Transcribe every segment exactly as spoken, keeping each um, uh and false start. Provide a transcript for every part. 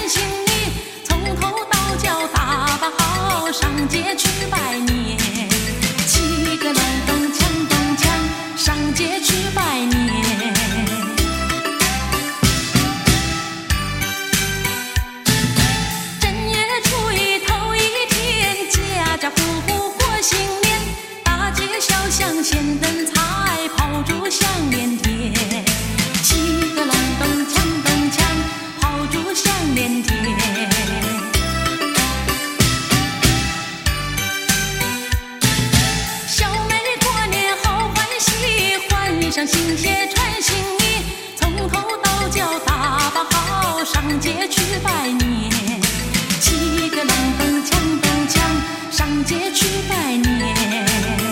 新礼，从头到脚打扮好，上街去拜年。七个隆咚锵咚锵，上街去拜年。正月初一头一天，家家户户过新年，大街小巷献灯彩，炮竹响连天。七个隆咚锵咚锵，炮竹响连天。小妹过年好欢喜，换上新鞋穿新衣，从头到脚打扮好，上街去拜年。七个隆咚锵咚锵，上街去拜年。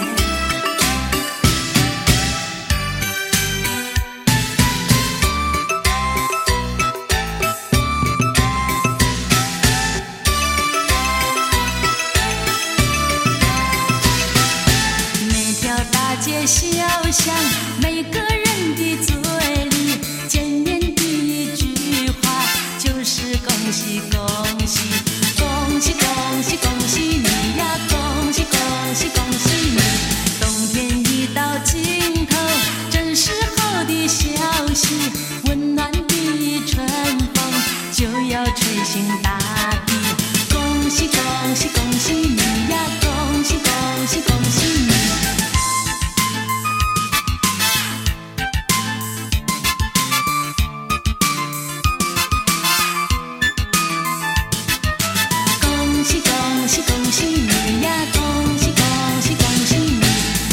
每条大街小巷，每个人的嘴里见面第一句话就是恭喜恭喜，恭喜恭喜恭喜你呀，恭喜恭喜恭喜你。冬天一到尽头，正是好的消息，温暖的春风就要吹醒大地。恭喜恭喜恭喜你呀，恭喜恭喜恭喜你。恭喜恭喜恭喜你呀，恭喜恭喜恭喜你。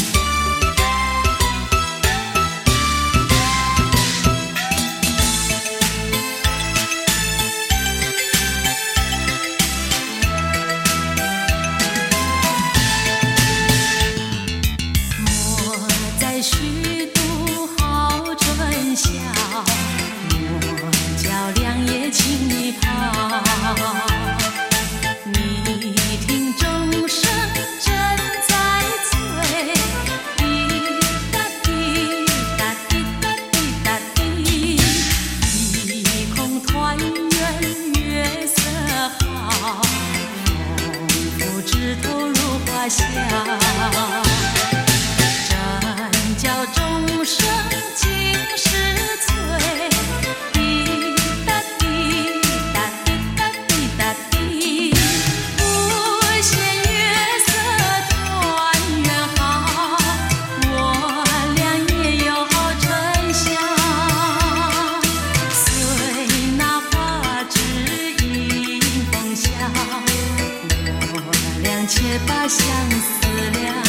莫再虚度好春宵，莫叫良夜轻易跑。你听钟声正在催，滴答滴答滴答滴答滴，一空团圆月色好，农夫枝头如花香。正叫钟声尽是催，滴答滴答滴答滴答滴，无限月色团圆好，我俩也有春宵。随那花枝迎风笑，我俩且把相思了。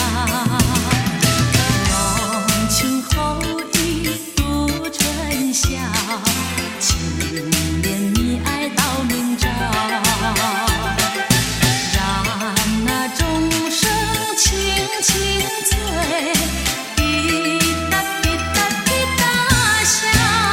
浓情厚意度春宵，情连蜜爱到明朝。让那钟声轻轻催，滴答滴答滴答响。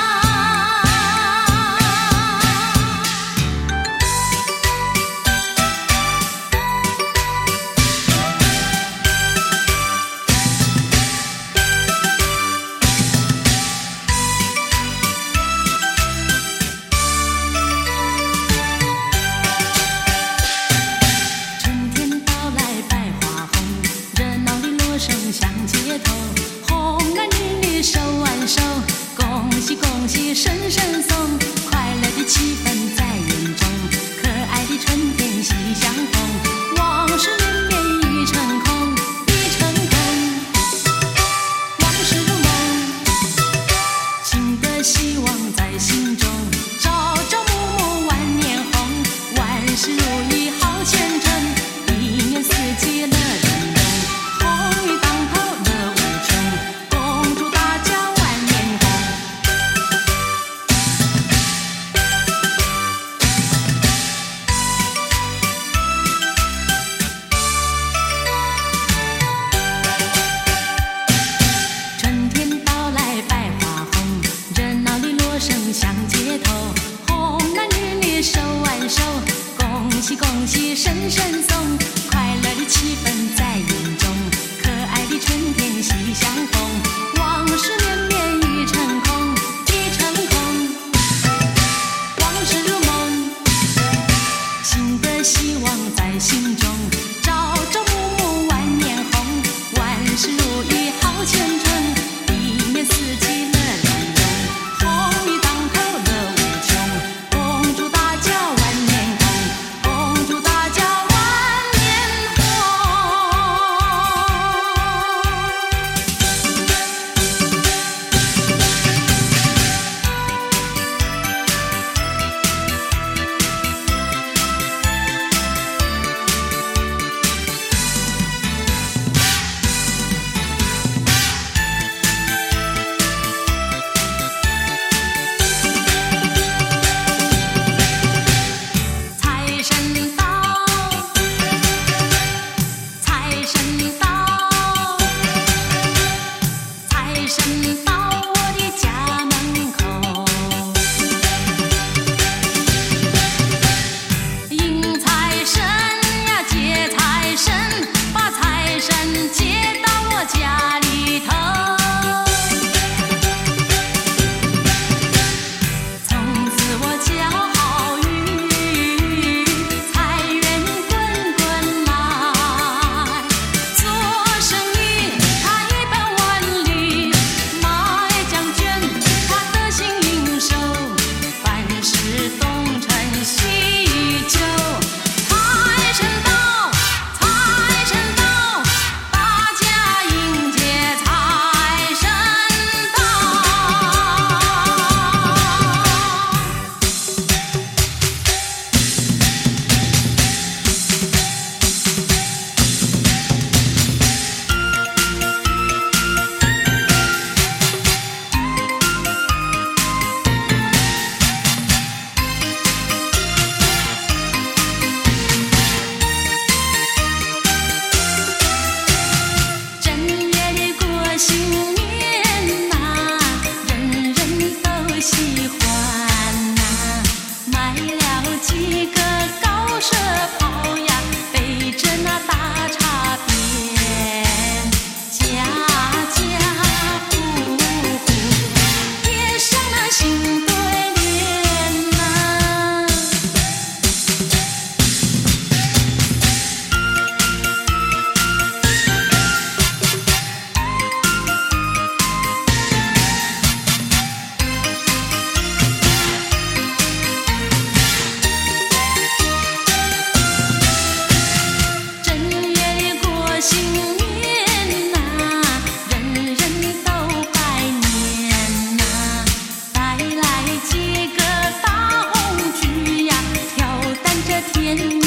春天到来百花红，热闹的锣声响街头，红男绿女手挽手，恭喜恭喜声声送，快乐的气氛在园中，可爱的春天喜相逢，往事绵绵已成空，已成空，往事如梦，情的希望在心中，朝朝暮暮万年红，万事如意好前程，一年四季乐融融，红运当头乐无穷，恭祝大家万年红。春天到来百花红，热闹的锣声响街头，红男绿女手挽手，恭喜恭喜声声送，快乐的气氛在园中，可爱的春天喜相逢，往事绵绵已成空，已成空，往事如梦， 见你。